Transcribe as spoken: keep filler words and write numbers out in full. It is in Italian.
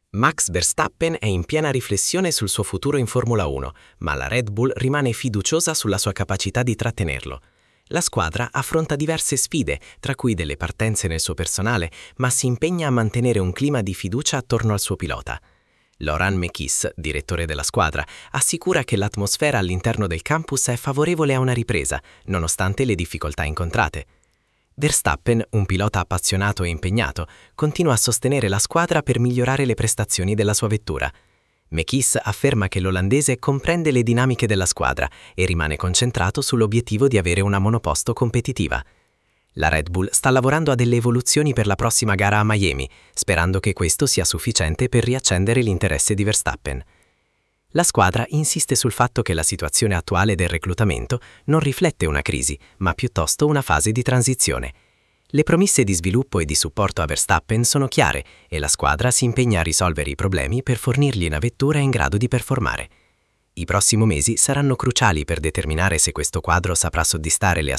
Max Verstappen è in piena riflessione sul suo futuro in Formula uno, ma la Red Bull rimane fiduciosa sulla sua capacità di trattenerlo. La squadra affronta diverse sfide, tra cui delle partenze nel suo personale, ma si impegna a mantenere un clima di fiducia attorno al suo pilota. Laurent Mekies, direttore della squadra, assicura che l'atmosfera all'interno del campus è favorevole a una ripresa, nonostante le difficoltà incontrate. Verstappen, un pilota appassionato e impegnato, continua a sostenere la squadra per migliorare le prestazioni della sua vettura. Mekies afferma che l'olandese comprende le dinamiche della squadra e rimane concentrato sull'obiettivo di avere una monoposto competitiva. La Red Bull sta lavorando a delle evoluzioni per la prossima gara a Miami, sperando che questo sia sufficiente per riaccendere l'interesse di Verstappen. La squadra insiste sul fatto che la situazione attuale del reclutamento non riflette una crisi, ma piuttosto una fase di transizione. Le promesse di sviluppo e di supporto a Verstappen sono chiare e la squadra si impegna a risolvere i problemi per fornirgli una vettura in grado di performare. I prossimi mesi saranno cruciali per determinare se questo quadro saprà soddisfare le aspettative